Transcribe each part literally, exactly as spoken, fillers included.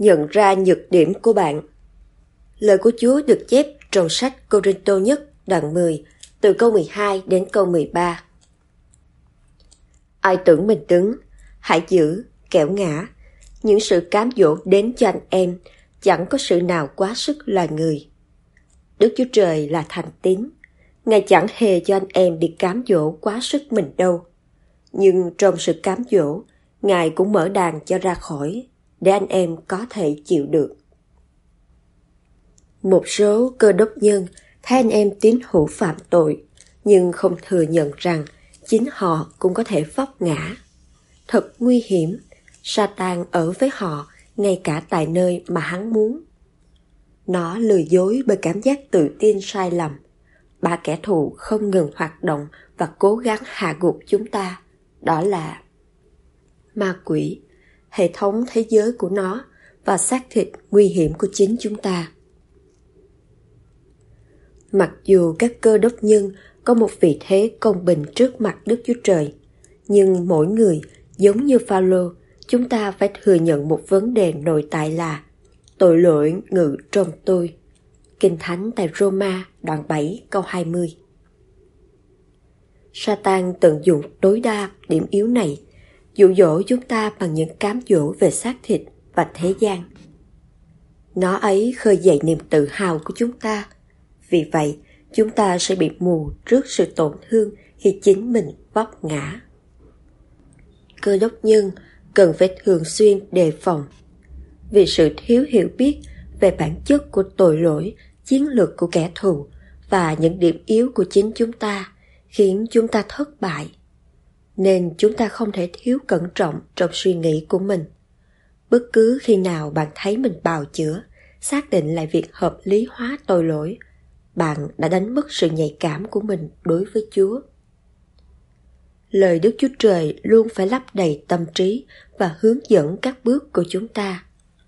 nhận ra nhược điểm của bạn. Lời của Chúa được chép trong sách Cô-rinh-tô nhất đoạn mười, từ câu mười hai đến câu mười ba. Ai tưởng mình đứng, hãy giữ, kẻo ngã. Những sự cám dỗ đến cho anh em, chẳng có sự nào quá sức loài người. Đức Chúa Trời là thành tín, Ngài chẳng hề cho anh em bị cám dỗ quá sức mình đâu. Nhưng trong sự cám dỗ, Ngài cũng mở đàn cho ra khỏi, để anh em có thể chịu được. Một số cơ đốc nhân thấy anh em tín hữu phạm tội, nhưng không thừa nhận rằng chính họ cũng có thể vấp ngã. Thật nguy hiểm, Sa-tan ở với họ ngay cả tại nơi mà hắn muốn. Nó lừa dối bởi cảm giác tự tin sai lầm. Ba kẻ thù không ngừng hoạt động và cố gắng hạ gục chúng ta. Đó là ma quỷ, hệ thống thế giới của nó và xác thịt nguy hiểm của chính chúng ta. Mặc dù các cơ đốc nhân có một vị thế công bình trước mặt Đức Chúa Trời, nhưng mỗi người, giống như Phao-lô, chúng ta phải thừa nhận một vấn đề nội tại là tội lỗi ngự trong tôi. Kinh Thánh tại Roma đoạn bảy câu hai mươi. Sa-tan tận dụng tối đa điểm yếu này, dụ dỗ chúng ta bằng những cám dỗ về xác thịt và thế gian. Nó ấy khơi dậy niềm tự hào của chúng ta. Vì vậy, chúng ta sẽ bị mù trước sự tổn thương khi chính mình vấp ngã. Cơ đốc nhân cần phải thường xuyên đề phòng. Vì sự thiếu hiểu biết về bản chất của tội lỗi, chiến lược của kẻ thù và những điểm yếu của chính chúng ta khiến chúng ta thất bại. Nên chúng ta không thể thiếu cẩn trọng trong suy nghĩ của mình. Bất cứ khi nào bạn thấy mình bào chữa, xác định lại việc hợp lý hóa tội lỗi, bạn đã đánh mất sự nhạy cảm của mình đối với Chúa. Lời Đức Chúa Trời luôn phải lấp đầy tâm trí và hướng dẫn các bước của chúng ta.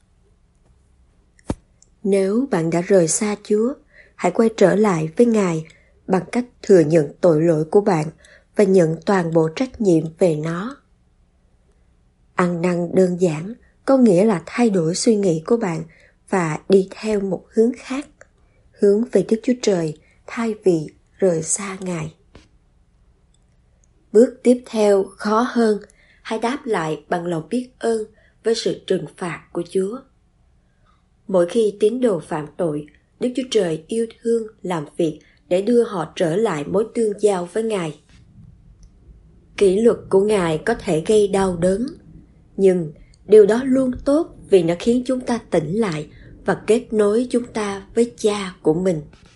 Nếu bạn đã rời xa Chúa, hãy quay trở lại với Ngài bằng cách thừa nhận tội lỗi của bạn và nhận toàn bộ trách nhiệm về nó. Ăn năn đơn giản có nghĩa là thay đổi suy nghĩ của bạn và đi theo một hướng khác, hướng về Đức Chúa Trời thay vì rời xa Ngài. Bước tiếp theo khó hơn, hãy đáp lại bằng lòng biết ơn với sự trừng phạt của Chúa. Mỗi khi tín đồ phạm tội, Đức Chúa Trời yêu thương làm việc để đưa họ trở lại mối tương giao với Ngài. Kỷ luật của Ngài có thể gây đau đớn, nhưng điều đó luôn tốt vì nó khiến chúng ta tỉnh lại và kết nối chúng ta với Cha của mình.